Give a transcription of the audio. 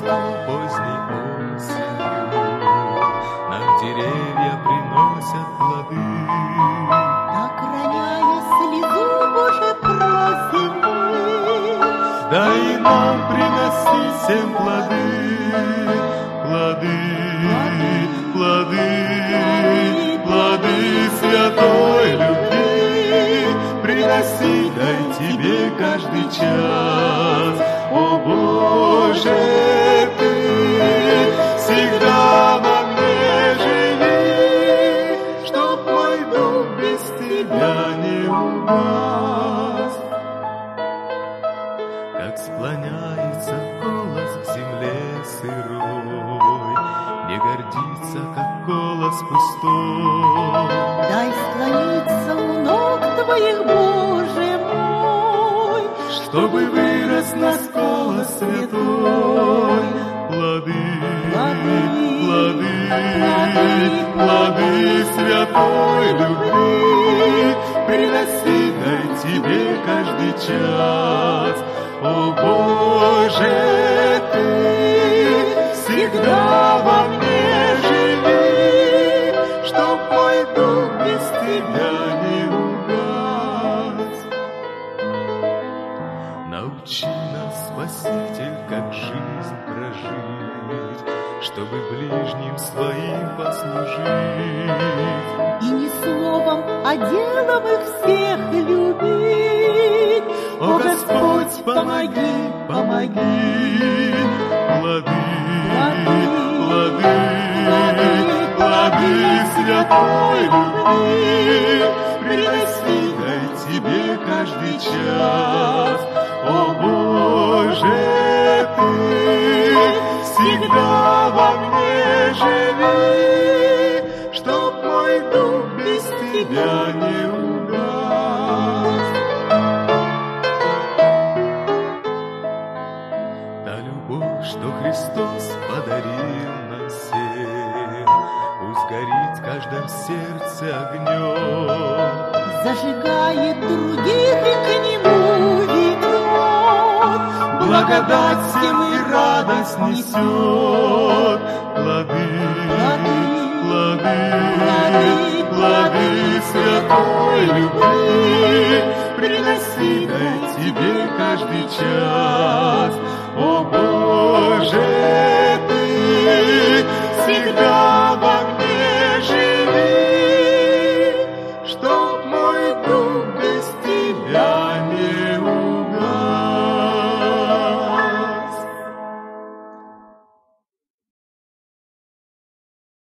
Поздней осенью нам деревья приносят плоды. Так, роняя слезу, Боже, просим мы. Дай нам приносить всем плоды, плоды, плоды, плоды святой любви. Приноси, дай тебе каждый час. О Боже, Ты всегда во мне живи, чтоб мой дух без Тебя не угас. Как склоняется голос к земле сырой, не гордится, как голос пустой. Дай склониться у ног Твоих, Боже мой, Чтобы вырос нас голос святой. Плоды, плоды, плоды святой любви. Приноси, дай тебе каждый час. О Боже, Ты всегда во мне живи, чтоб мой дух без Тебя не угас. Научи нас, Спаситель, как жизнь прожить, чтобы ближним своим послужить. и не словом, а делом их всех любить. О Господь, помоги, помоги. Плоды, плоды, плоды святой любви. Приноси, дай тебе каждый час. О Боже, Ты всегда во мне живи, чтоб мой дух без Тебя не угас. Та любовь, что Христос подарил нам всем, пусть горит в каждом сердце огнем. Зажигает других и к Нему ведет. Благодать всем и радость несет. Плоды, плоды, плоды святой любви. Приноси, дай тебе каждый час. О